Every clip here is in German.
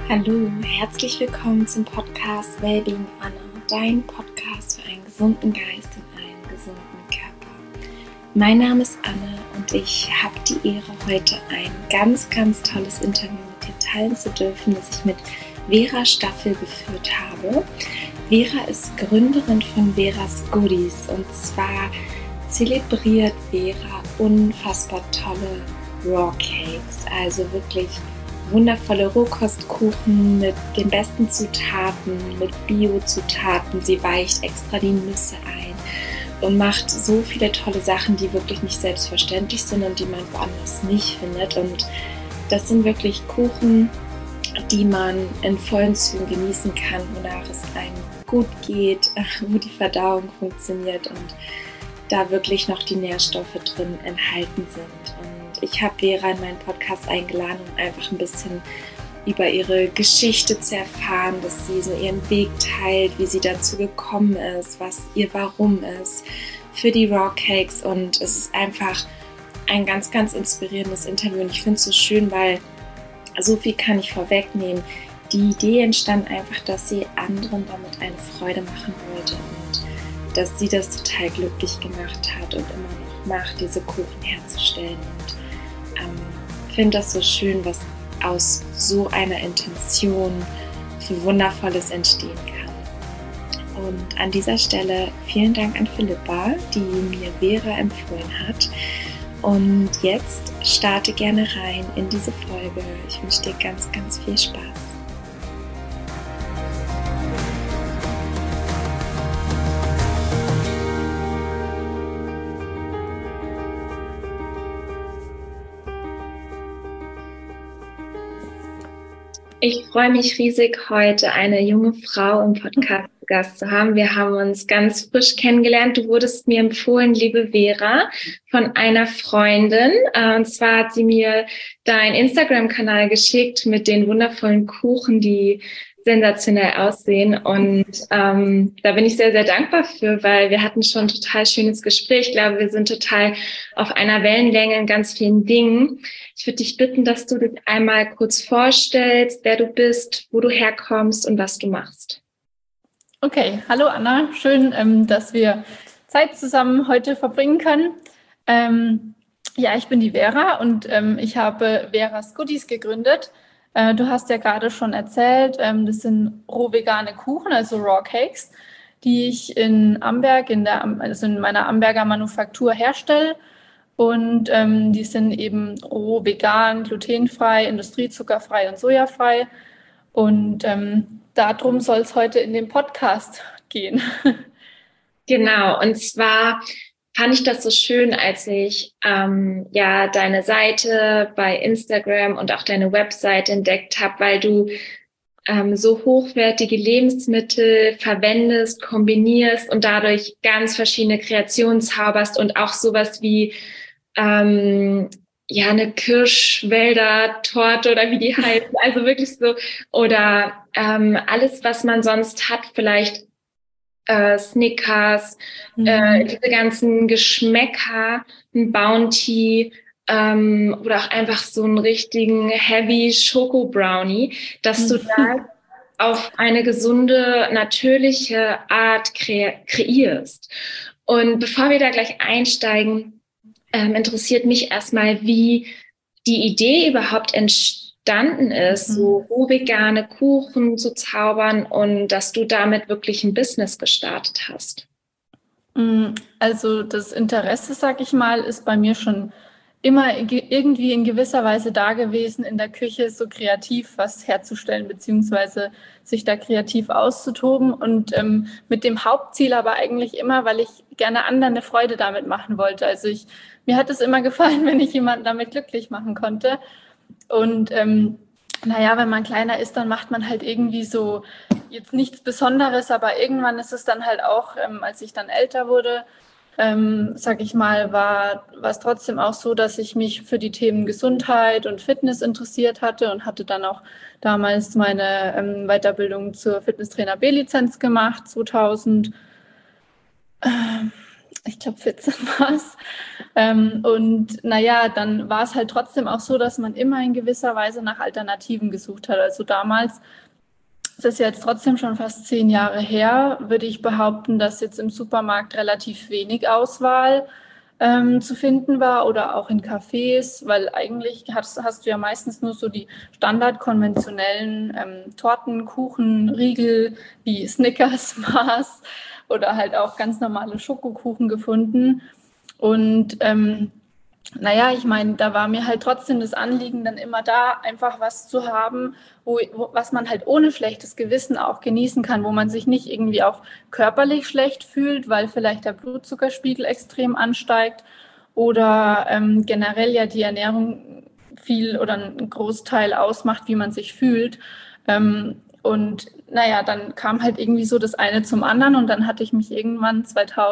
Hallo, herzlich willkommen zum Podcast Wellbeing Anna, dein Podcast für einen gesunden Geist und einen gesunden Körper. Mein Name ist Anne und ich habe die Ehre, heute ein ganz, ganz tolles Interview mit dir teilen zu dürfen, das ich mit Vera Staffel geführt habe. Vera ist Gründerin von Veras Goodies und zwar zelebriert Vera unfassbar tolle Raw Cakes, also wirklich wundervolle Rohkostkuchen mit den besten Zutaten, mit Bio-Zutaten. Sie weicht extra die Nüsse ein und macht so viele tolle Sachen, die wirklich nicht selbstverständlich sind und die man woanders nicht findet. Und das sind wirklich Kuchen, die man in vollen Zügen genießen kann, wonach es einem gut geht, wo die Verdauung funktioniert und da wirklich noch die Nährstoffe drin enthalten sind. Und ich habe Vera in meinen Podcast eingeladen, um einfach ein bisschen über ihre Geschichte zu erfahren, dass sie so ihren Weg teilt, wie sie dazu gekommen ist, was ihr Warum ist für die Raw Cakes. Und es ist einfach ein ganz, ganz inspirierendes Interview. Und ich finde es so schön, weil so viel kann ich vorwegnehmen. Die Idee entstand einfach, dass sie anderen damit eine Freude machen wollte und dass sie das total glücklich gemacht hat und immer noch macht, diese Kuchen herzustellen. Und ich finde das so schön, was aus so einer Intention für Wundervolles entstehen kann. Und an dieser Stelle vielen Dank an Philippa, die mir Vera empfohlen hat. Und jetzt starte gerne rein in diese Folge. Ich wünsche dir ganz, ganz viel Spaß. Ich freue mich riesig, heute eine junge Frau im Podcast zu Gast zu haben. Wir haben uns ganz frisch kennengelernt. Du wurdest mir empfohlen, liebe Vera, von einer Freundin. Und zwar hat sie mir deinen Instagram-Kanal geschickt mit den wundervollen Kuchen, die sensationell aussehen. Und da bin ich sehr, sehr dankbar für, weil wir hatten schon ein total schönes Gespräch. Ich glaube, wir sind total auf einer Wellenlänge in ganz vielen Dingen. Ich würde dich bitten, dass du dich einmal kurz vorstellst, wer du bist, wo du herkommst und was du machst. Okay, hallo Anna, schön, dass wir Zeit zusammen heute verbringen können. Ich bin die Vera und ich habe Veras Goodies gegründet. Du hast ja gerade schon erzählt, das sind roh-vegane Kuchen, also Raw Cakes, die ich in Amberg, in meiner Amberger Manufaktur herstelle. Und die sind eben roh, vegan, glutenfrei, industriezuckerfrei und sojafrei. Und darum soll es heute in dem Podcast gehen. Genau, und zwar fand ich das so schön, als ich deine Seite bei Instagram und auch deine Website entdeckt habe, weil du so hochwertige Lebensmittel verwendest, kombinierst und dadurch ganz verschiedene Kreationen zauberst und auch sowas wie eine Kirschwälder-Torte oder wie die heißt, also wirklich so, oder alles, was man sonst hat, vielleicht Snickers, diese ganzen Geschmäcker, ein Bounty oder auch einfach so einen richtigen Heavy Schoko-Brownie, dass du da auf eine gesunde, natürliche Art kreierst. Und bevor wir da gleich einsteigen, interessiert mich erstmal, wie die Idee überhaupt entstanden ist, so roh-vegane Kuchen zu zaubern und dass du damit wirklich ein Business gestartet hast. Also das Interesse, sag ich mal, ist bei mir schon immer irgendwie in gewisser Weise da gewesen, in der Küche so kreativ was herzustellen, beziehungsweise sich da kreativ auszutoben und mit dem Hauptziel aber eigentlich immer, weil ich gerne anderen eine Freude damit machen wollte. Also mir hat es immer gefallen, wenn ich jemanden damit glücklich machen konnte. Und wenn man kleiner ist, dann macht man halt irgendwie so jetzt nichts Besonderes, aber irgendwann ist es dann halt auch, als ich dann älter wurde, war es trotzdem auch so, dass ich mich für die Themen Gesundheit und Fitness interessiert hatte und hatte dann auch damals meine Weiterbildung zur Fitnesstrainer B-Lizenz gemacht, 2000. ich glaube 14 war es. Und naja, dann war es halt trotzdem auch so, dass man immer in gewisser Weise nach Alternativen gesucht hat. Also damals, das ist jetzt trotzdem schon fast 10 Jahre her, würde ich behaupten, dass jetzt im Supermarkt relativ wenig Auswahl zu finden war oder auch in Cafés, weil eigentlich hast du ja meistens nur so die standardkonventionellen Torten, Kuchen, Riegel wie Snickers, Mars oder halt auch ganz normale Schokokuchen gefunden. Und naja, ich meine, da war mir halt trotzdem das Anliegen, dann immer da einfach was zu haben, was man halt ohne schlechtes Gewissen auch genießen kann, wo man sich nicht irgendwie auch körperlich schlecht fühlt, weil vielleicht der Blutzuckerspiegel extrem ansteigt oder generell ja die Ernährung viel oder einen Großteil ausmacht, wie man sich fühlt. Und naja, dann kam halt irgendwie so das eine zum anderen und dann hatte ich mich irgendwann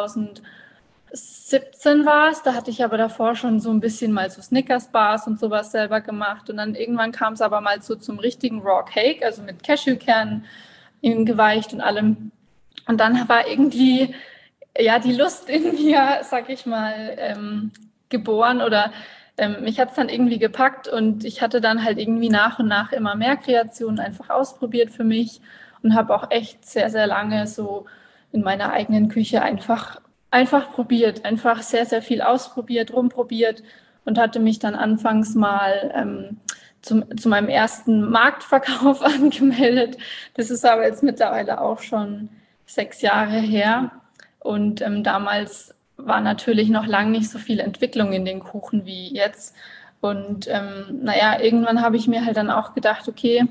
2017 war es, da hatte ich aber davor schon so ein bisschen mal so Snickers-Bars und sowas selber gemacht und dann irgendwann kam es aber mal so zum richtigen Raw Cake, also mit Cashewkernen geweicht und allem. Und dann war irgendwie ja die Lust in mir, sag ich mal, geboren oder mich hat es dann irgendwie gepackt und ich hatte dann halt irgendwie nach und nach immer mehr Kreationen einfach ausprobiert für mich und habe auch echt sehr, sehr lange so in meiner eigenen Küche einfach probiert, einfach sehr, sehr viel ausprobiert, rumprobiert und hatte mich dann anfangs mal zu meinem ersten Marktverkauf angemeldet. Das ist aber jetzt mittlerweile auch schon 6 Jahre her. Und damals war natürlich noch lange nicht so viel Entwicklung in den Kuchen wie jetzt. Und naja, irgendwann habe ich mir halt dann auch gedacht, okay,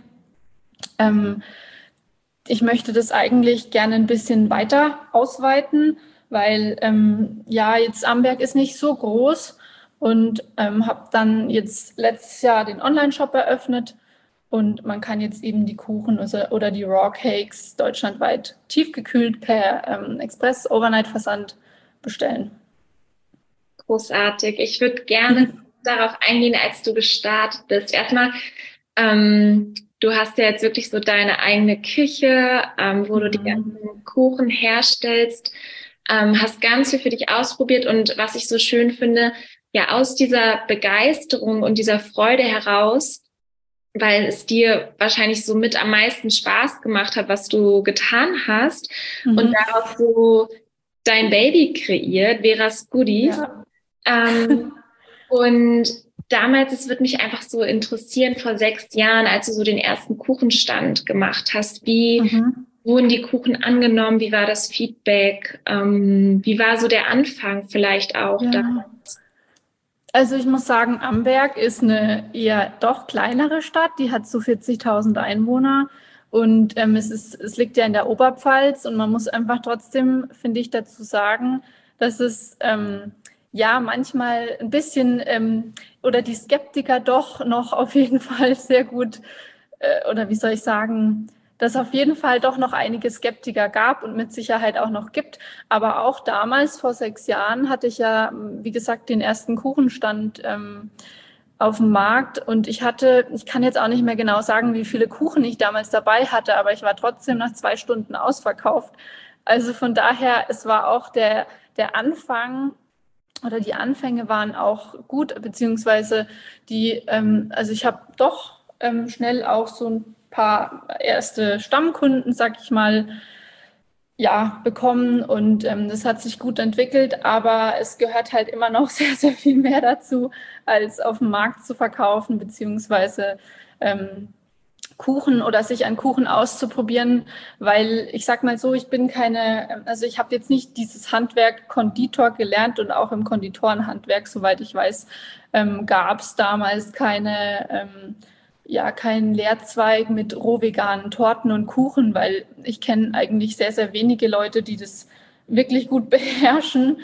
ich möchte das eigentlich gerne ein bisschen weiter ausweiten, weil ja, jetzt Amberg ist nicht so groß und habe dann jetzt letztes Jahr den Online-Shop eröffnet und man kann jetzt eben die Kuchen oder die Raw Cakes deutschlandweit tiefgekühlt per Express-Overnight-Versand bestellen. Großartig. Ich würde gerne darauf eingehen, als du gestartet bist. Erstmal, du hast ja jetzt wirklich so deine eigene Küche, wo du die ganzen Kuchen herstellst, hast ganz viel für dich ausprobiert und was ich so schön finde, ja, aus dieser Begeisterung und dieser Freude heraus, weil es dir wahrscheinlich so mit am meisten Spaß gemacht hat, was du getan hast und daraus so dein Baby kreiert, Veras Goodies. Ja. Und damals, es würde mich einfach so interessieren, vor 6 Jahren, als du so den ersten Kuchenstand gemacht hast, wie wurden die Kuchen angenommen? Wie war das Feedback? Wie war so der Anfang vielleicht auch damals? Also ich muss sagen, Amberg ist eine eher doch kleinere Stadt, die hat so 40.000 Einwohner und es liegt ja in der Oberpfalz und man muss einfach trotzdem, finde ich, dazu sagen, dass es ja manchmal ein bisschen oder die Skeptiker doch noch auf jeden Fall sehr gut oder wie soll ich sagen, dass auf jeden Fall doch noch einige Skeptiker gab und mit Sicherheit auch noch gibt. Aber auch damals, vor 6 Jahren, hatte ich ja, wie gesagt, den ersten Kuchenstand auf dem Markt. Und ich kann jetzt auch nicht mehr genau sagen, wie viele Kuchen ich damals dabei hatte, aber ich war trotzdem nach 2 Stunden ausverkauft. Also von daher, es war auch der Anfang oder die Anfänge waren auch gut, beziehungsweise also ich habe doch schnell auch so ein paar erste Stammkunden, sag ich mal, ja, bekommen und das hat sich gut entwickelt, aber es gehört halt immer noch sehr, sehr viel mehr dazu, als auf dem Markt zu verkaufen, beziehungsweise Kuchen oder sich an Kuchen auszuprobieren, weil ich sag mal so, ich habe jetzt nicht dieses Handwerk Konditor gelernt und auch im Konditorenhandwerk, soweit ich weiß, gab es damals keinen Lehrzweig mit rohveganen Torten und Kuchen, weil ich kenne eigentlich sehr, sehr wenige Leute, die das wirklich gut beherrschen.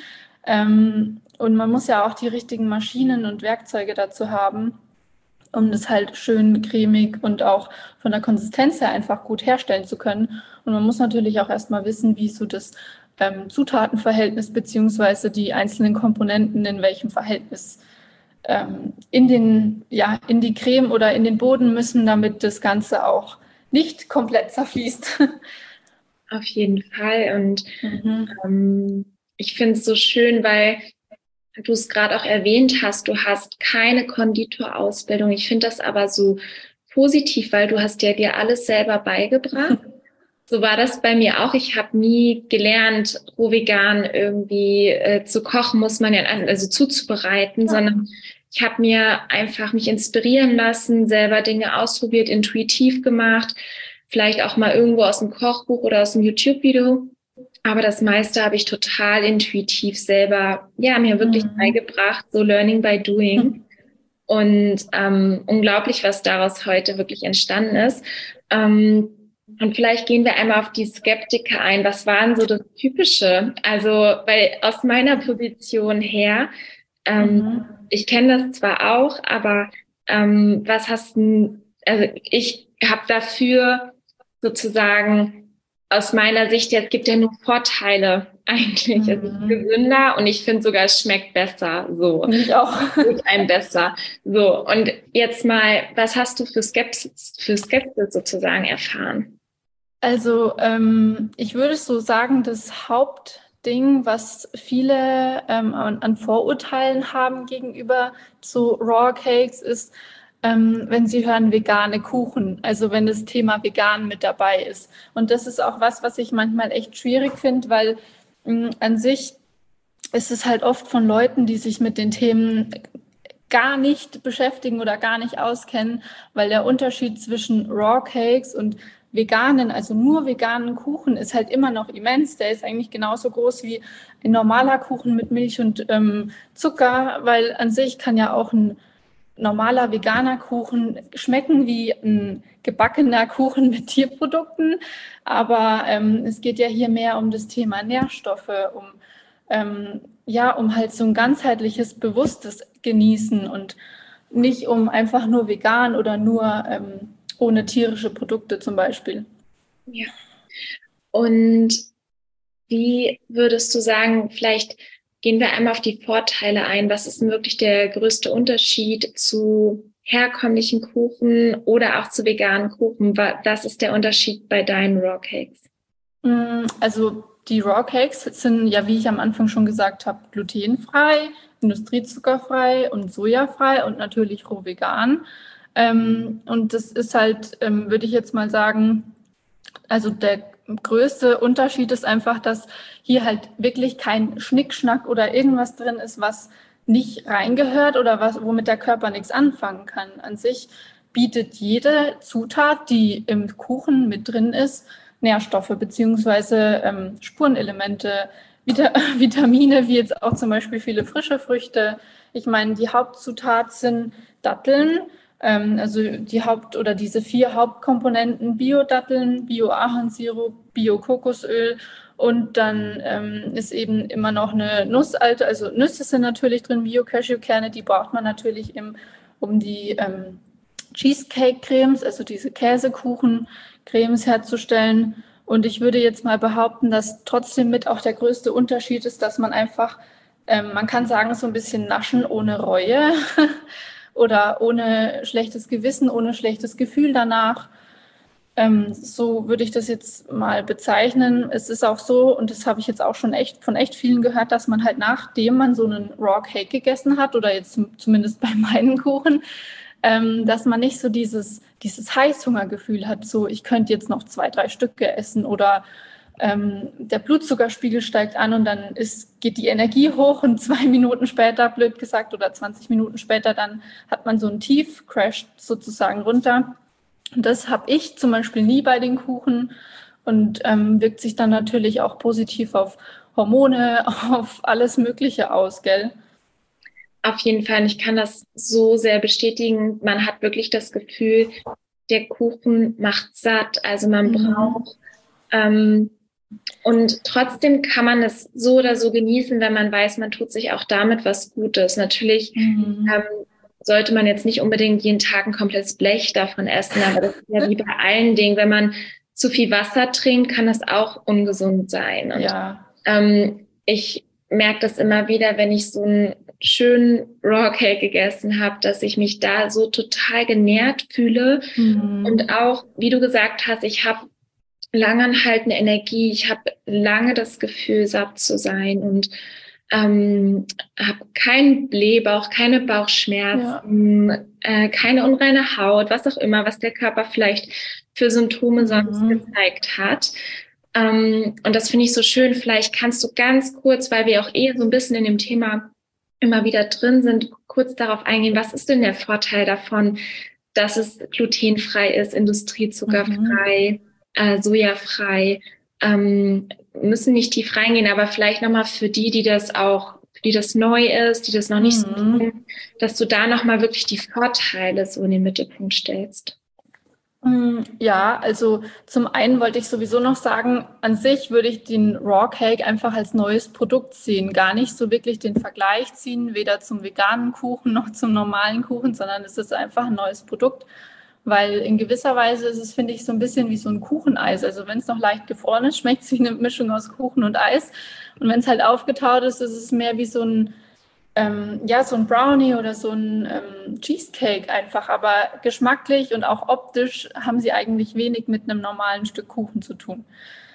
Und man muss ja auch die richtigen Maschinen und Werkzeuge dazu haben, um das halt schön cremig und auch von der Konsistenz her einfach gut herstellen zu können. Und man muss natürlich auch erstmal wissen, wie so das Zutatenverhältnis beziehungsweise die einzelnen Komponenten in welchem Verhältnis in die Creme oder in den Boden müssen, damit das Ganze auch nicht komplett zerfließt. Auf jeden Fall. Und ich finde es so schön, weil du es gerade auch erwähnt hast, du hast keine Konditorausbildung. Ich finde das aber so positiv, weil du hast ja dir alles selber beigebracht. So war das bei mir auch. Ich habe nie gelernt, roh vegan irgendwie zu kochen, muss man ja, also zuzubereiten, sondern ich habe mir einfach mich inspirieren lassen, selber Dinge ausprobiert, intuitiv gemacht, vielleicht auch mal irgendwo aus dem Kochbuch oder aus dem YouTube-Video. Aber das meiste habe ich total intuitiv selber, ja, mir wirklich beigebracht, so Learning by Doing. Und unglaublich, was daraus heute wirklich entstanden ist. Und vielleicht gehen wir einmal auf die Skeptiker ein. Was waren so das Typische? Also, weil aus meiner Position her, ich kenne das zwar auch, aber was hast du, also ich habe dafür sozusagen aus meiner Sicht, jetzt gibt ja nur Vorteile eigentlich. Es ist gesünder und ich finde sogar, es schmeckt besser. So. Ich auch. Tut einem besser. So, und jetzt mal, was hast du für Skepsis sozusagen erfahren? Also ich würde so sagen, das Hauptding, was viele an Vorurteilen haben gegenüber zu Raw Cakes, ist, wenn sie hören vegane Kuchen, also wenn das Thema vegan mit dabei ist. Und das ist auch was ich manchmal echt schwierig finde, weil an sich ist es halt oft von Leuten, die sich mit den Themen gar nicht beschäftigen oder gar nicht auskennen, weil der Unterschied zwischen Raw Cakes und veganen, also nur veganen Kuchen ist halt immer noch immens. Der ist eigentlich genauso groß wie ein normaler Kuchen mit Milch und Zucker, weil an sich kann ja auch ein normaler veganer Kuchen schmecken wie ein gebackener Kuchen mit Tierprodukten. Aber es geht ja hier mehr um das Thema Nährstoffe, um halt so ein ganzheitliches, bewusstes Genießen und nicht um einfach nur vegan oder nur ohne tierische Produkte zum Beispiel. Ja. Und wie würdest du sagen, vielleicht gehen wir einmal auf die Vorteile ein. Was ist denn wirklich der größte Unterschied zu herkömmlichen Kuchen oder auch zu veganen Kuchen? Was ist der Unterschied bei deinen Raw Cakes? Also die Raw Cakes sind ja, wie ich am Anfang schon gesagt habe, glutenfrei, industriezuckerfrei und sojafrei und natürlich roh vegan. Und das ist halt, würde ich jetzt mal sagen, also der größte Unterschied ist einfach, dass hier halt wirklich kein Schnickschnack oder irgendwas drin ist, was nicht reingehört oder womit der Körper nichts anfangen kann. An sich bietet jede Zutat, die im Kuchen mit drin ist, Nährstoffe beziehungsweise Spurenelemente, Vitamine, wie jetzt auch zum Beispiel viele frische Früchte. Ich meine, die Hauptzutat sind Datteln, also diese 4 Hauptkomponenten: Bio-Datteln, Bio-Ahornsirup, Bio-Kokosöl und dann ist eben immer noch eine Nuss, also Nüsse sind natürlich drin, Bio-Cashewkerne, die braucht man natürlich um die Cheesecake-Cremes, also diese Käsekuchen-Cremes herzustellen. Und ich würde jetzt mal behaupten, dass trotzdem mit auch der größte Unterschied ist, dass man einfach, man kann sagen, so ein bisschen naschen ohne Reue oder ohne schlechtes Gewissen, ohne schlechtes Gefühl danach. So würde ich das jetzt mal bezeichnen. Es ist auch so, und das habe ich jetzt auch schon von echt vielen gehört, dass man halt nachdem man so einen Raw Cake gegessen hat, oder jetzt zumindest bei meinen Kuchen, dass man nicht so dieses Heißhungergefühl hat, so ich könnte jetzt noch 2, 3 Stücke essen oder der Blutzuckerspiegel steigt an und dann geht die Energie hoch und 2 Minuten später, blöd gesagt, oder 20 Minuten später, dann hat man so einen Tief, crasht sozusagen runter. Und das habe ich zum Beispiel nie bei den Kuchen und wirkt sich dann natürlich auch positiv auf Hormone, auf alles Mögliche aus, gell? Auf jeden Fall, ich kann das so sehr bestätigen. Man hat wirklich das Gefühl, der Kuchen macht satt, also man braucht. Und trotzdem kann man es so oder so genießen, wenn man weiß, man tut sich auch damit was Gutes. Natürlich sollte man jetzt nicht unbedingt jeden Tag ein komplettes Blech davon essen, aber das ist ja wie bei allen Dingen. Wenn man zu viel Wasser trinkt, kann das auch ungesund sein. Und Ja. Ich merke das immer wieder, wenn ich so einen schönen Raw Cake gegessen habe, dass ich mich da so total genährt fühle. Und auch, wie du gesagt hast, ich habe langanhaltende Energie. Ich habe lange das Gefühl, satt zu sein und habe keinen Blähbauch, keine Bauchschmerzen, keine unreine Haut, was auch immer, was der Körper vielleicht für Symptome sonst gezeigt hat. Und das finde ich so schön. Vielleicht kannst du ganz kurz, weil wir auch so ein bisschen in dem Thema immer wieder drin sind, kurz darauf eingehen, was ist denn der Vorteil davon, dass es glutenfrei ist, industriezuckerfrei, sojafrei. Müssen nicht tief reingehen, aber vielleicht nochmal für die das neu ist, die das noch nicht so kennen, dass du da nochmal wirklich die Vorteile so in den Mittelpunkt stellst. Ja, also zum einen wollte ich sowieso noch sagen, an sich würde ich den Raw Cake einfach als neues Produkt sehen, gar nicht so wirklich den Vergleich ziehen, weder zum veganen Kuchen noch zum normalen Kuchen, sondern es ist einfach ein neues Produkt, weil in gewisser Weise ist es, finde ich, so ein bisschen wie so ein Kucheneis. Also wenn es noch leicht gefroren ist, schmeckt es wie eine Mischung aus Kuchen und Eis. Und wenn es halt aufgetaut ist, ist es mehr wie so ein so ein Brownie oder so ein Cheesecake einfach, aber geschmacklich und auch optisch haben sie eigentlich wenig mit einem normalen Stück Kuchen zu tun.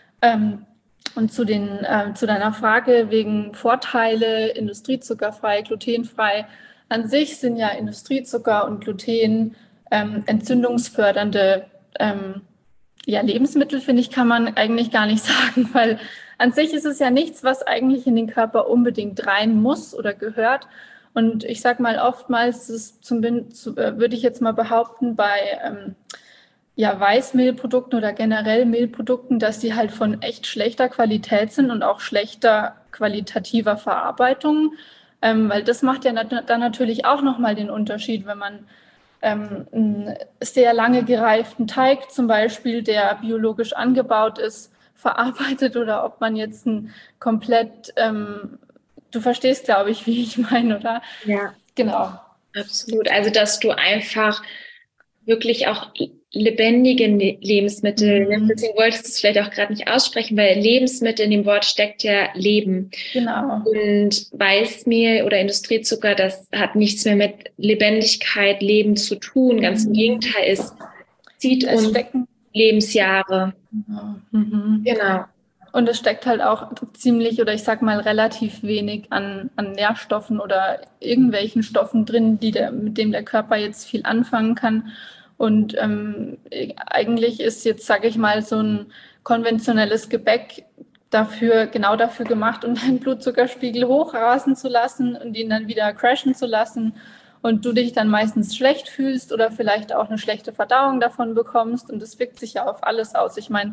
Und zu deiner Frage wegen Vorteile, industriezuckerfrei, glutenfrei. An sich sind ja Industriezucker und Gluten entzündungsfördernde Lebensmittel, finde ich, kann man eigentlich gar nicht sagen, weil an sich ist es ja nichts, was eigentlich in den Körper unbedingt rein muss oder gehört. Und ich sage mal, oftmals ist würde ich jetzt mal behaupten, bei Weißmehlprodukten oder generell Mehlprodukten, dass die halt von echt schlechter Qualität sind und auch schlechter qualitativer Verarbeitung. Weil das macht ja dann natürlich auch nochmal den Unterschied, wenn man einen sehr lange gereiften Teig zum Beispiel, der biologisch angebaut ist, verarbeitet oder ob man jetzt ein komplett, du verstehst, glaube ich, wie ich meine, oder? Ja, genau. Absolut. Also, dass du einfach wirklich auch lebendige Lebensmittel nimmst. Deswegen wolltest du es vielleicht auch gerade nicht aussprechen, weil Lebensmittel in dem Wort steckt ja Leben. Genau. Und Weißmehl oder Industriezucker, das hat nichts mehr mit Lebendigkeit, Leben zu tun. Ganz im Gegenteil, es zieht uns Lebensjahre. Genau. Und es steckt halt auch ziemlich, oder ich sag mal relativ wenig an Nährstoffen oder irgendwelchen Stoffen drin, mit dem der Körper jetzt viel anfangen kann. Und eigentlich ist jetzt, sage ich mal, so ein konventionelles Gebäck genau dafür gemacht, um deinen Blutzuckerspiegel hochrasen zu lassen und ihn dann wieder crashen zu lassen. Und du dich dann meistens schlecht fühlst oder vielleicht auch eine schlechte Verdauung davon bekommst. Und das wirkt sich ja auf alles aus. Ich meine,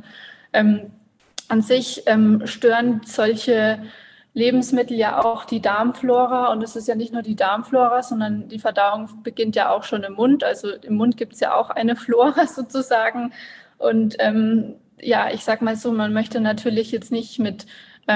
an sich stören solche Lebensmittel ja auch die Darmflora. Und es ist ja nicht nur die Darmflora, sondern die Verdauung beginnt ja auch schon im Mund. Also im Mund gibt es ja auch eine Flora sozusagen. Und ich sag mal so, man möchte natürlich jetzt nicht mit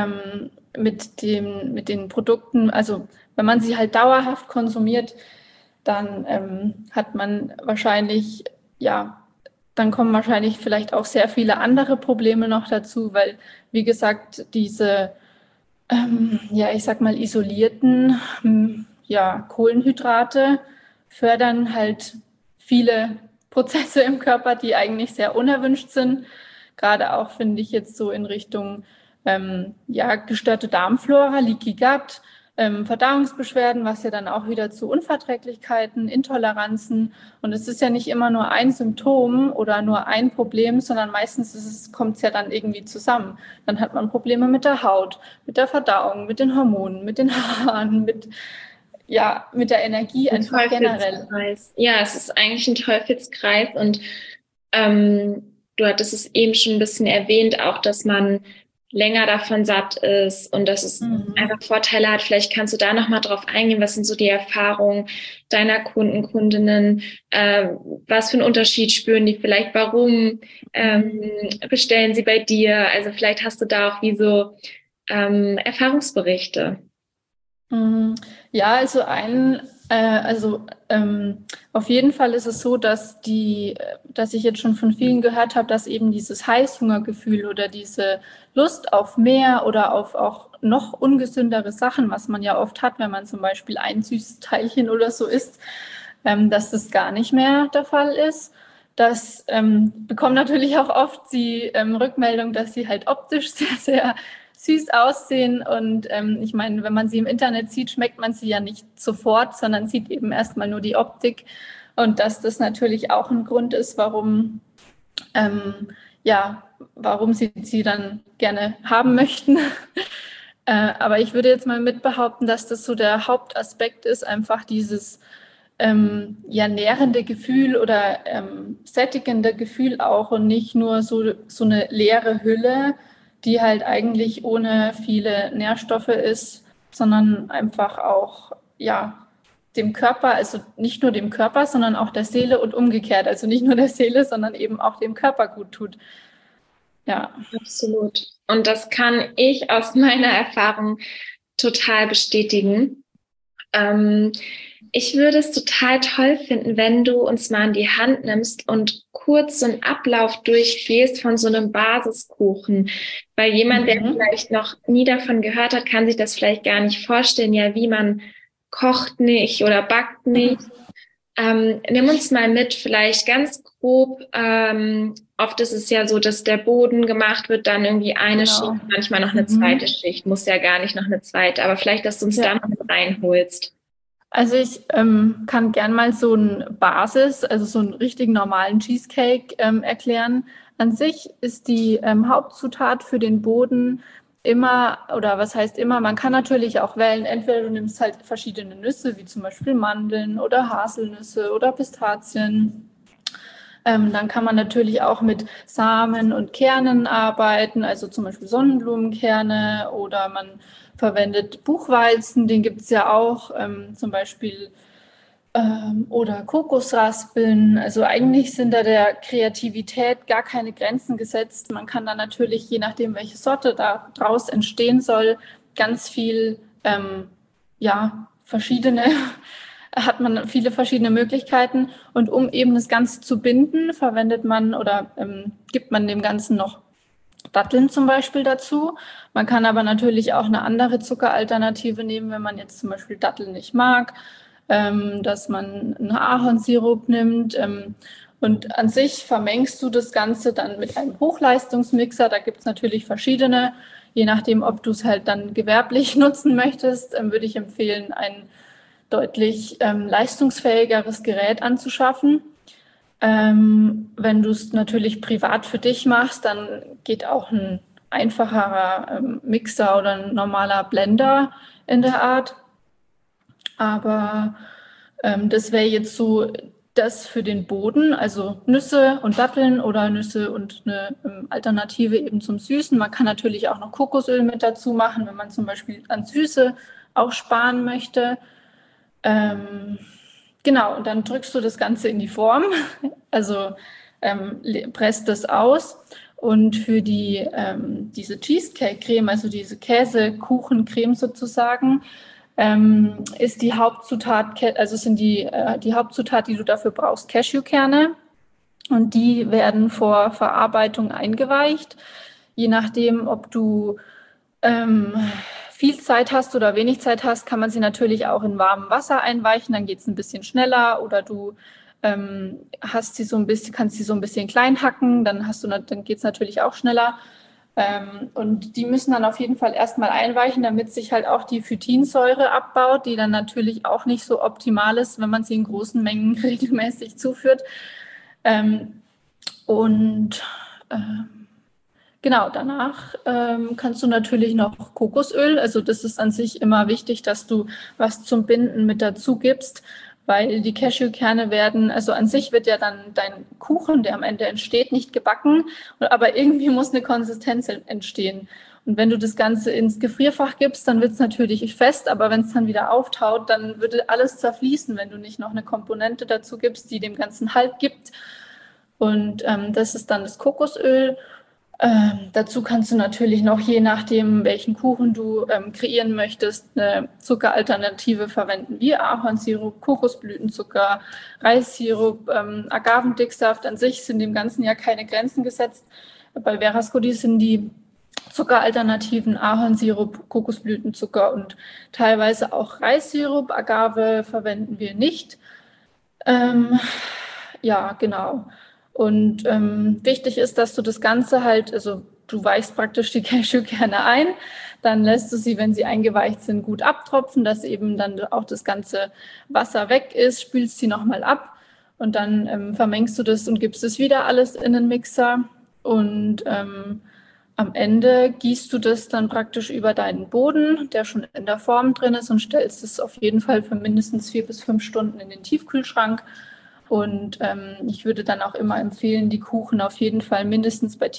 den Produkten, also wenn man sie halt dauerhaft konsumiert, dann hat man wahrscheinlich, dann kommen wahrscheinlich vielleicht auch sehr viele andere Probleme noch dazu, weil, wie gesagt, diese, ich sag mal, isolierten Kohlenhydrate fördern halt viele Prozesse im Körper, die eigentlich sehr unerwünscht sind. Gerade auch, finde ich, jetzt so in Richtung gestörte Darmflora, Leaky Gut, Verdauungsbeschwerden, was ja dann auch wieder zu Unverträglichkeiten, Intoleranzen, und es ist ja nicht immer nur ein Symptom oder nur ein Problem, sondern meistens kommt es ja dann irgendwie zusammen. Dann hat man Probleme mit der Haut, mit der Verdauung, mit den Hormonen, mit den Haaren, mit der Energie einfach generell. Ja, es ist eigentlich ein Teufelskreis und du hattest es eben schon ein bisschen erwähnt, auch, dass man länger davon satt ist und dass es einfach Vorteile hat. Vielleicht kannst du da nochmal drauf eingehen. Was sind so die Erfahrungen deiner Kunden, Kundinnen? Was für einen Unterschied spüren die vielleicht? Warum bestellen sie bei dir? Also vielleicht hast du da auch wie so Erfahrungsberichte. Ja, also auf jeden Fall ist es so, dass ich jetzt schon von vielen gehört habe, dass eben dieses Heißhungergefühl oder diese Lust auf mehr oder auf auch noch ungesündere Sachen, was man ja oft hat, wenn man zum Beispiel ein süßes Teilchen oder so isst, dass das gar nicht mehr der Fall ist. Das bekommen natürlich auch oft die Rückmeldung, dass sie halt optisch sehr, sehr süß aussehen. Und ich meine, wenn man sie im Internet sieht, schmeckt man sie ja nicht sofort, sondern sieht eben erstmal nur die Optik. Und dass das natürlich auch ein Grund ist, warum warum sie dann gerne haben möchten. Aber ich würde jetzt mal mit behaupten, dass das so der Hauptaspekt ist, einfach dieses nährende Gefühl oder sättigende Gefühl auch und nicht nur so eine leere Hülle, die halt eigentlich ohne viele Nährstoffe ist, sondern einfach auch, dem Körper, also nicht nur dem Körper, sondern auch der Seele und umgekehrt. Also nicht nur der Seele, sondern eben auch dem Körper gut tut. Ja. Absolut. Und das kann ich aus meiner Erfahrung total bestätigen. Ich würde es total toll finden, wenn du uns mal in die Hand nimmst und kurz so einen Ablauf durchgehst von so einem Basiskuchen. Weil jemand, der vielleicht noch nie davon gehört hat, kann sich das vielleicht gar nicht vorstellen, ja, wie man kocht nicht oder backt nicht. Nimm uns mal mit, vielleicht ganz grob. Oft ist es ja so, dass der Boden gemacht wird, dann irgendwie eine Schicht, manchmal noch eine zweite Schicht. Muss ja gar nicht noch eine zweite, aber vielleicht, dass du uns da noch mit reinholst. Also ich kann gern mal so ein Basis, also so einen richtigen normalen Cheesecake erklären. An sich ist die Hauptzutat für den Boden immer, oder was heißt immer, man kann natürlich auch wählen, entweder du nimmst halt verschiedene Nüsse, wie zum Beispiel Mandeln oder Haselnüsse oder Pistazien. Dann kann man natürlich auch mit Samen und Kernen arbeiten, also zum Beispiel Sonnenblumenkerne, oder man verwendet Buchweizen, den gibt es ja auch, zum Beispiel, oder Kokosraspeln. Also eigentlich sind da der Kreativität gar keine Grenzen gesetzt. Man kann dann natürlich, je nachdem, welche Sorte da draus entstehen soll, ganz viel, hat man viele verschiedene Möglichkeiten. Und um eben das Ganze zu binden, verwendet man oder gibt man dem Ganzen noch Datteln zum Beispiel dazu. Man kann aber natürlich auch eine andere Zuckeralternative nehmen, wenn man jetzt zum Beispiel Datteln nicht mag, dass man einen Ahornsirup nimmt. Und an sich vermengst du das Ganze dann mit einem Hochleistungsmixer. Da gibt es natürlich verschiedene. Je nachdem, ob du es halt dann gewerblich nutzen möchtest, würde ich empfehlen, ein deutlich leistungsfähigeres Gerät anzuschaffen. Wenn du es natürlich privat für dich machst, dann geht auch ein einfacherer Mixer oder ein normaler Blender in der Art. Aber das wäre jetzt so das für den Boden, also Nüsse und Datteln oder Nüsse und eine Alternative eben zum Süßen. Man kann natürlich auch noch Kokosöl mit dazu machen, wenn man zum Beispiel an Süße auch sparen möchte. Genau, und dann drückst du das Ganze in die Form, also presst das aus. Und für diese Cheesecake-Creme, also diese Käsekuchencreme sozusagen, ist die Hauptzutat, also sind die Hauptzutat, die du dafür brauchst, Cashewkerne. Und die werden vor Verarbeitung eingeweicht. Je nachdem, ob du viel Zeit hast oder wenig Zeit hast, kann man sie natürlich auch in warmem Wasser einweichen, dann geht es ein bisschen schneller, oder du kannst sie so ein bisschen klein hacken, dann geht es natürlich auch schneller. Und die müssen dann auf jeden Fall erstmal einweichen, damit sich halt auch die Phytinsäure abbaut, die dann natürlich auch nicht so optimal ist, wenn man sie in großen Mengen regelmäßig zuführt. Genau, danach kannst du natürlich noch Kokosöl, also das ist an sich immer wichtig, dass du was zum Binden mit dazu gibst, weil die Cashewkerne werden, also an sich wird ja dann dein Kuchen, der am Ende entsteht, nicht gebacken, aber irgendwie muss eine Konsistenz entstehen. Und wenn du das Ganze ins Gefrierfach gibst, dann wird es natürlich fest, aber wenn es dann wieder auftaut, dann würde alles zerfließen, wenn du nicht noch eine Komponente dazu gibst, die dem Ganzen Halt gibt. Und das ist dann das Kokosöl. Dazu kannst du natürlich noch, je nachdem, welchen Kuchen du kreieren möchtest, eine Zuckeralternative verwenden, wie Ahornsirup, Kokosblütenzucker, Reissirup, Agavendicksaft. An sich sind dem Ganzen ja keine Grenzen gesetzt. Bei Veras Goodies sind die Zuckeralternativen Ahornsirup, Kokosblütenzucker und teilweise auch Reissirup. Agave verwenden wir nicht. Ja, genau. Und wichtig ist, dass du das Ganze halt, also du weichst praktisch die Cashewkerne ein, dann lässt du sie, wenn sie eingeweicht sind, gut abtropfen, dass eben dann auch das ganze Wasser weg ist, spülst sie nochmal ab und dann vermengst du das und gibst es wieder alles in den Mixer und am Ende gießt du das dann praktisch über deinen Boden, der schon in der Form drin ist, und stellst es auf jeden Fall für mindestens 4 bis 5 Stunden in den Tiefkühlschrank. Und ich würde dann auch immer empfehlen, die Kuchen auf jeden Fall mindestens bei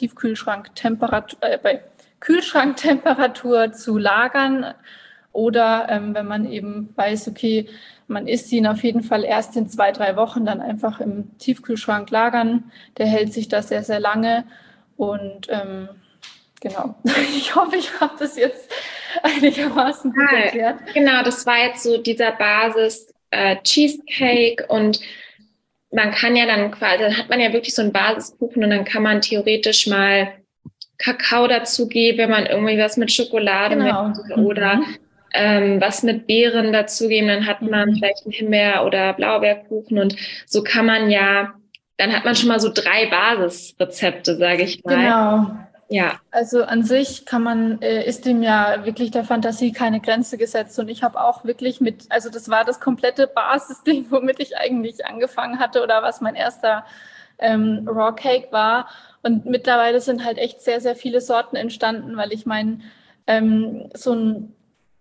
bei Kühlschranktemperatur zu lagern. Oder wenn man eben weiß, okay, man isst ihn auf jeden Fall erst in 2, 3 Wochen, dann einfach im Tiefkühlschrank lagern. Der hält sich da sehr, sehr lange. Und genau, ich hoffe, ich habe das jetzt einigermaßen gut erklärt. Genau, das war jetzt so dieser Basis Cheesecake, und man kann ja dann quasi, dann hat man ja wirklich so einen Basiskuchen und dann kann man theoretisch mal Kakao dazugeben, wenn man irgendwie was mit Schokolade möchte oder was mit Beeren dazugeben, dann hat man vielleicht einen Himbeer- oder Blaubeerkuchen, und so kann man ja, dann hat man schon mal so 3 Basisrezepte, sage ich mal. Genau. Ja. Also an sich ist dem ja wirklich der Fantasie keine Grenze gesetzt, und ich habe auch wirklich also das war das komplette Basisding, womit ich eigentlich angefangen hatte oder was mein erster Raw Cake war, und mittlerweile sind halt echt sehr, sehr viele Sorten entstanden, weil ich meine, so ein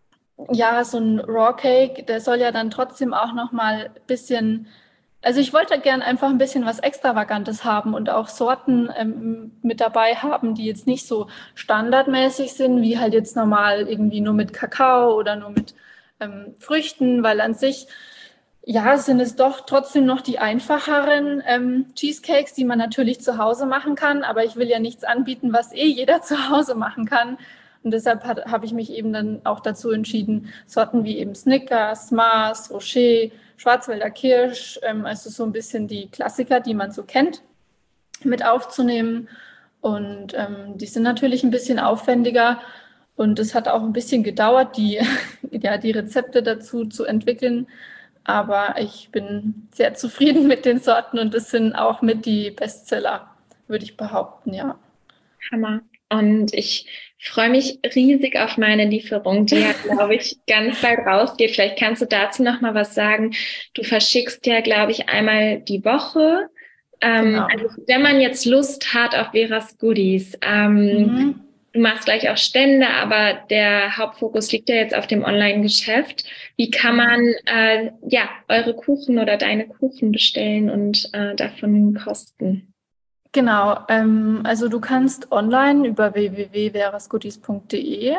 Raw Cake, der soll ja dann trotzdem auch noch mal ein bisschen. Also ich wollte gern einfach ein bisschen was Extravagantes haben und auch Sorten mit dabei haben, die jetzt nicht so standardmäßig sind, wie halt jetzt normal irgendwie nur mit Kakao oder nur mit Früchten, weil an sich, ja, sind es doch trotzdem noch die einfacheren Cheesecakes, die man natürlich zu Hause machen kann, aber ich will ja nichts anbieten, was jeder zu Hause machen kann. Und deshalb habe ich mich eben dann auch dazu entschieden, Sorten wie eben Snickers, Mars, Rocher, Schwarzwälder Kirsch, also so ein bisschen die Klassiker, die man so kennt, mit aufzunehmen. Und die sind natürlich ein bisschen aufwendiger, und es hat auch ein bisschen gedauert, die Rezepte dazu zu entwickeln. Aber ich bin sehr zufrieden mit den Sorten, und das sind auch mit die Bestseller, würde ich behaupten, ja. Hammer. Und ich freue mich riesig auf meine Lieferung, die ja, glaube ich, ganz bald rausgeht. Vielleicht kannst du dazu noch mal was sagen. Du verschickst ja, glaube ich, einmal die Woche. Genau. Also wenn man jetzt Lust hat auf Veras Goodies, du machst gleich auch Stände, aber der Hauptfokus liegt ja jetzt auf dem Online-Geschäft. Wie kann man eure Kuchen oder deine Kuchen bestellen und davon kosten? Genau, also du kannst online über www.verasgoodies.de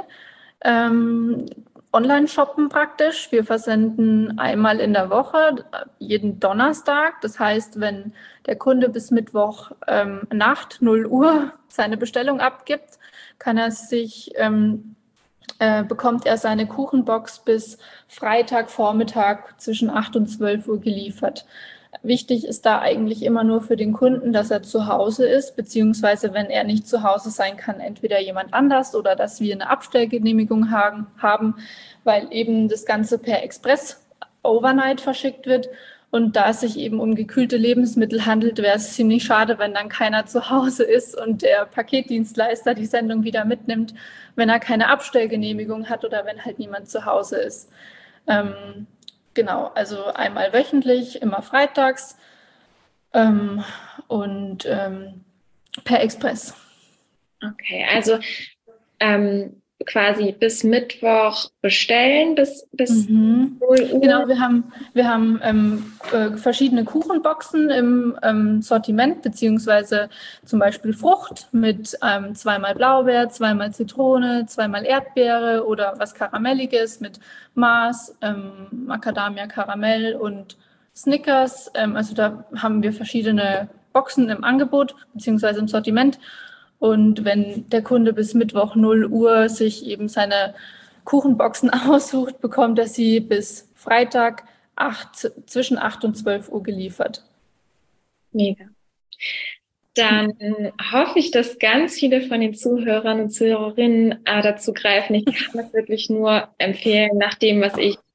online shoppen praktisch. Wir versenden einmal in der Woche, jeden Donnerstag. Das heißt, wenn der Kunde bis Mittwoch Nacht 0 Uhr seine Bestellung abgibt, bekommt er seine Kuchenbox bis Freitagvormittag zwischen 8 und 12 Uhr geliefert. Wichtig ist da eigentlich immer nur für den Kunden, dass er zu Hause ist, beziehungsweise wenn er nicht zu Hause sein kann, entweder jemand anders oder dass wir eine Abstellgenehmigung haben, weil eben das Ganze per Express overnight verschickt wird. Und da es sich eben um gekühlte Lebensmittel handelt, wäre es ziemlich schade, wenn dann keiner zu Hause ist und der Paketdienstleister die Sendung wieder mitnimmt, wenn er keine Abstellgenehmigung hat oder wenn halt niemand zu Hause ist. Genau, also einmal wöchentlich, immer freitags und per Express. Okay, also quasi bis Mittwoch bestellen, bis 0 Uhr. Genau, wir haben verschiedene Kuchenboxen im Sortiment, beziehungsweise zum Beispiel Frucht mit 2-mal Blaubeer, 2-mal Zitrone, 2-mal Erdbeere oder was Karamelliges mit Mars, Macadamia Karamell und Snickers. Also da haben wir verschiedene Boxen im Angebot, beziehungsweise im Sortiment. Und wenn der Kunde bis Mittwoch 0 Uhr sich eben seine Kuchenboxen aussucht, bekommt er sie bis Freitag zwischen 8 und 12 Uhr geliefert. Mega. Dann hoffe ich, dass ganz viele von den Zuhörern und Zuhörerinnen dazu greifen. Ich kann das wirklich nur empfehlen, nach dem, was ich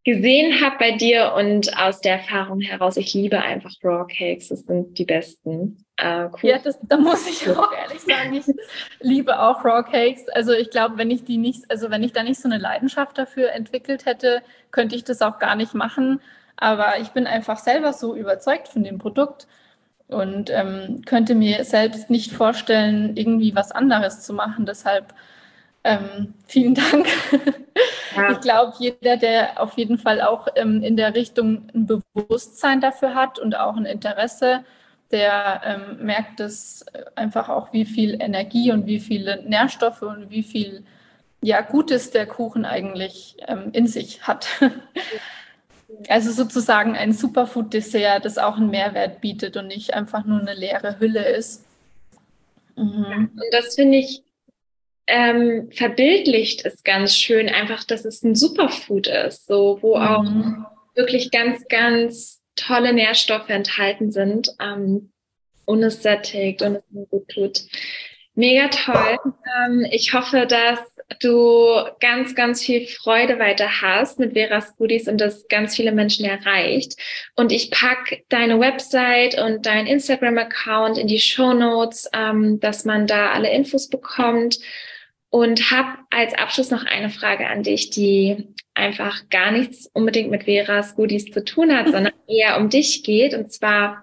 gesehen habe bei dir und aus der Erfahrung heraus, ich liebe einfach Raw Cakes, das sind die besten. Cool. Ja, da muss ich auch ehrlich sagen, ich liebe auch Raw Cakes. Also ich glaube, wenn ich da nicht so eine Leidenschaft dafür entwickelt hätte, könnte ich das auch gar nicht machen. Aber ich bin einfach selber so überzeugt von dem Produkt und könnte mir selbst nicht vorstellen, irgendwie was anderes zu machen. Deshalb vielen Dank. Ja. Ich glaube, jeder, der auf jeden Fall auch in der Richtung ein Bewusstsein dafür hat und auch ein Interesse, der merkt es einfach auch, wie viel Energie und wie viele Nährstoffe und wie viel Gutes der Kuchen eigentlich in sich hat. Also sozusagen ein Superfood-Dessert, das auch einen Mehrwert bietet und nicht einfach nur eine leere Hülle ist. Und das finde ich verbildlicht ist ganz schön, einfach, dass es ein Superfood ist, so wo auch wirklich ganz, ganz tolle Nährstoffe enthalten sind, und es sättigt und es mir gut tut. Mega toll. Ich hoffe, dass du ganz, ganz viel Freude weiter hast mit Veras Goodies und das ganz viele Menschen erreicht. Und ich packe deine Website und dein Instagram-Account in die Shownotes, dass man da alle Infos bekommt. Und habe als Abschluss noch eine Frage an dich, die einfach gar nichts unbedingt mit Veras Goodies zu tun hat, sondern eher um dich geht. Und zwar,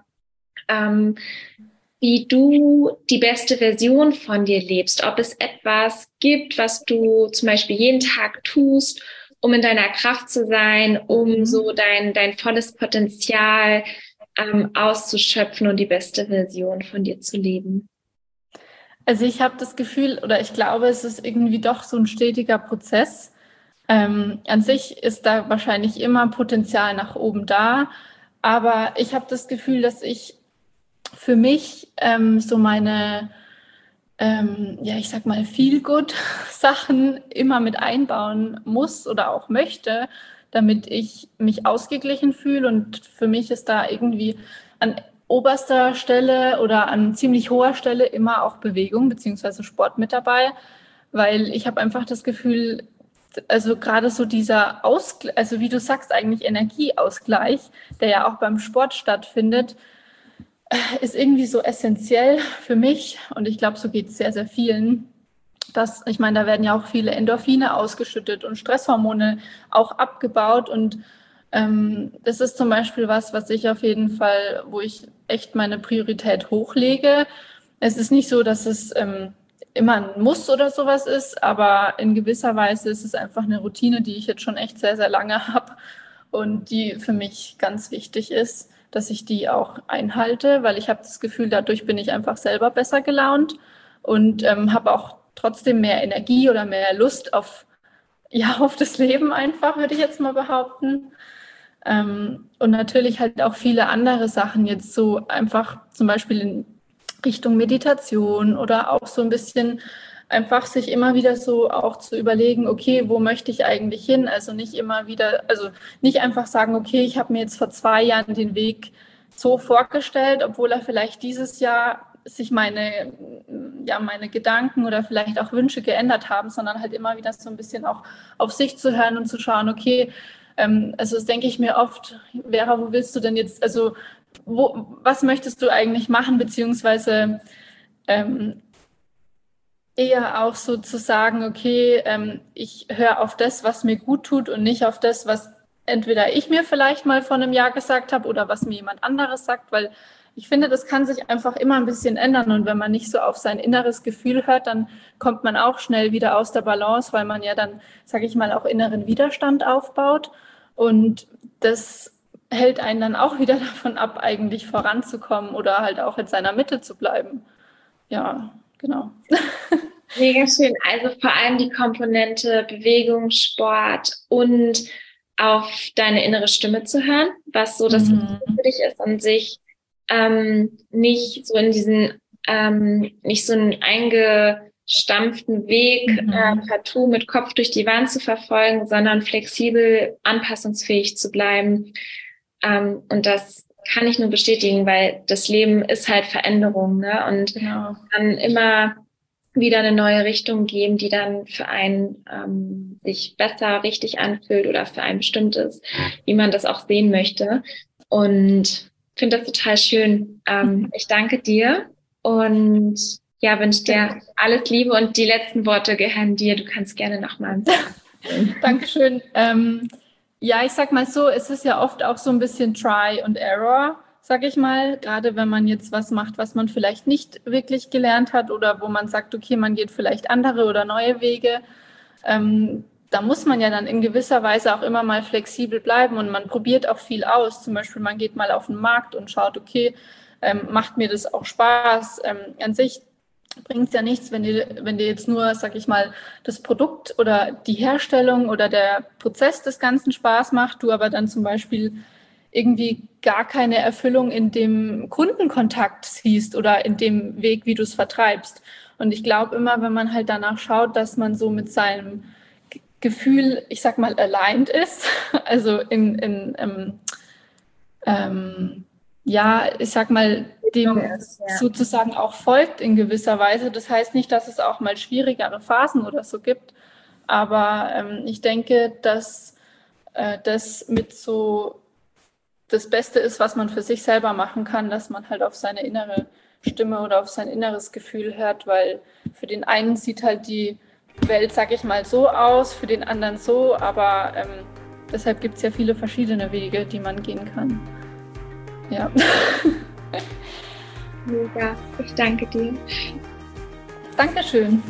wie du die beste Version von dir lebst. Ob es etwas gibt, was du zum Beispiel jeden Tag tust, um in deiner Kraft zu sein, um so dein volles Potenzial auszuschöpfen und die beste Version von dir zu leben. Also ich habe das Gefühl, oder ich glaube, es ist irgendwie doch so ein stetiger Prozess. An sich ist da wahrscheinlich immer Potenzial nach oben da, aber ich habe das Gefühl, dass ich für mich so meine, ich sag mal, Feel-Good-Sachen immer mit einbauen muss oder auch möchte, damit ich mich ausgeglichen fühle. Und für mich ist da irgendwie an oberster Stelle oder an ziemlich hoher Stelle immer auch Bewegung beziehungsweise Sport mit dabei, weil ich habe einfach das Gefühl, also gerade so dieser Ausgleich, also wie du sagst, eigentlich Energieausgleich, der ja auch beim Sport stattfindet, ist irgendwie so essentiell für mich und ich glaube, so geht es sehr, sehr vielen. Ich meine, da werden ja auch viele Endorphine ausgeschüttet und Stresshormone auch abgebaut und das ist zum Beispiel was ich auf jeden Fall, wo ich echt meine Priorität hochlege. Es ist nicht so, dass es immer ein Muss oder sowas ist, aber in gewisser Weise ist es einfach eine Routine, die ich jetzt schon echt sehr, sehr lange habe und die für mich ganz wichtig ist, dass ich die auch einhalte, weil ich habe das Gefühl, dadurch bin ich einfach selber besser gelaunt und habe auch trotzdem mehr Energie oder mehr Lust auf das Leben einfach, würde ich jetzt mal behaupten. Und natürlich halt auch viele andere Sachen jetzt so einfach zum Beispiel in Richtung Meditation oder auch so ein bisschen einfach sich immer wieder so auch zu überlegen, okay, wo möchte ich eigentlich hin? Also nicht immer wieder, also nicht einfach sagen, okay, ich habe mir jetzt vor 2 Jahren den Weg so vorgestellt, obwohl er vielleicht dieses Jahr sich meine Gedanken oder vielleicht auch Wünsche geändert haben, sondern halt immer wieder so ein bisschen auch auf sich zu hören und zu schauen, okay, also das denke ich mir oft, Vera, wo willst du denn jetzt, also was möchtest du eigentlich machen, beziehungsweise eher auch so zu sagen, okay, ich höre auf das, was mir gut tut und nicht auf das, was entweder ich mir vielleicht mal vor einem Jahr gesagt habe oder was mir jemand anderes sagt, weil ich finde, das kann sich einfach immer ein bisschen ändern und wenn man nicht so auf sein inneres Gefühl hört, dann kommt man auch schnell wieder aus der Balance, weil man ja dann, sage ich mal, auch inneren Widerstand aufbaut und das hält einen dann auch wieder davon ab, eigentlich voranzukommen oder halt auch in seiner Mitte zu bleiben. Ja, genau. Mega schön. Also vor allem die Komponente Bewegung, Sport und auf deine innere Stimme zu hören, was so das Wichtige für dich ist und sich nicht so in diesen, nicht so einen eingestampften Weg partout mit Kopf durch die Wand zu verfolgen, sondern flexibel, anpassungsfähig zu bleiben. Und das kann ich nur bestätigen, weil das Leben ist halt Veränderung, ne? Und kann immer wieder eine neue Richtung geben, die dann für einen sich besser richtig anfühlt oder für ein bestimmtes, wie man das auch sehen möchte. Und finde das total schön. Ich danke dir und ja, wünsche dir alles Liebe und die letzten Worte gehören dir. Du kannst gerne nochmal. Dankeschön. Ja, ich sag mal so, es ist ja oft auch so ein bisschen Try and Error, sag ich mal, gerade wenn man jetzt was macht, was man vielleicht nicht wirklich gelernt hat oder wo man sagt, okay, man geht vielleicht andere oder neue Wege. Da muss man ja dann in gewisser Weise auch immer mal flexibel bleiben und man probiert auch viel aus. Zum Beispiel, man geht mal auf den Markt und schaut, okay, macht mir das auch Spaß? An sich bringt es ja nichts, wenn dir jetzt nur, sag ich mal, das Produkt oder die Herstellung oder der Prozess des Ganzen Spaß macht, du aber dann zum Beispiel irgendwie gar keine Erfüllung in dem Kundenkontakt siehst oder in dem Weg, wie du es vertreibst. Und ich glaube immer, wenn man halt danach schaut, dass man so mit seinem Gefühl, ich sag mal, aligned ist, also ja, ich sag mal, dem sozusagen auch folgt in gewisser Weise. Das heißt nicht, dass es auch mal schwierigere Phasen oder so gibt, aber ich denke, dass das mit so das Beste ist, was man für sich selber machen kann, dass man halt auf seine innere Stimme oder auf sein inneres Gefühl hört, weil für den einen sieht halt die Welt, sag ich mal, so aus, für den anderen so, aber deshalb gibt es ja viele verschiedene Wege, die man gehen kann. Ja. Mega, ich danke dir. Dankeschön.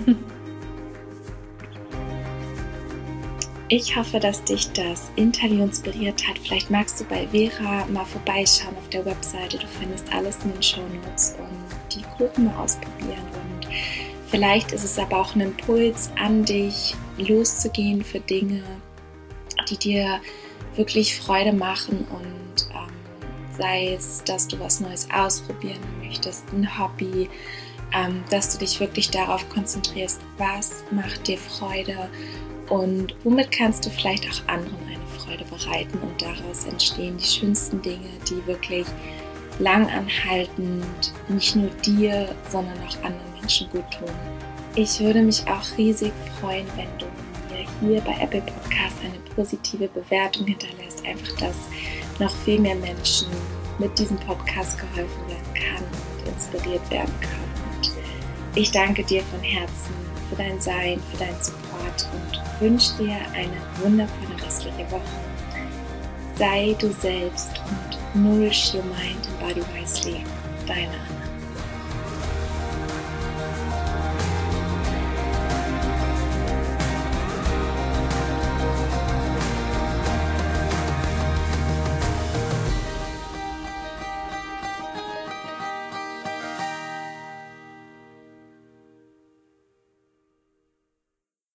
Ich hoffe, dass dich das Interview inspiriert hat. Vielleicht magst du bei Vera mal vorbeischauen auf der Webseite. Du findest alles in den Shownotes und die Gruppen mal ausprobieren. Und vielleicht ist es aber auch ein Impuls an dich, loszugehen für Dinge, die dir wirklich Freude machen und sei es, dass du was Neues ausprobieren möchtest, ein Hobby, dass du dich wirklich darauf konzentrierst, was macht dir Freude und womit kannst du vielleicht auch anderen eine Freude bereiten und daraus entstehen die schönsten Dinge, die wirklich lang anhaltend nicht nur dir, sondern auch anderen Menschen gut tun. Ich würde mich auch riesig freuen, wenn du mir hier bei Apple Podcast eine positive Bewertung hinterlässt, einfach dass noch viel mehr Menschen mit diesem Podcast geholfen werden kann und inspiriert werden kann. Und ich danke dir von Herzen für dein Sein, für deinen Support und wünsche dir eine wundervolle restliche Woche. Sei du selbst und nourish your mind and body wisely. Deine Anna.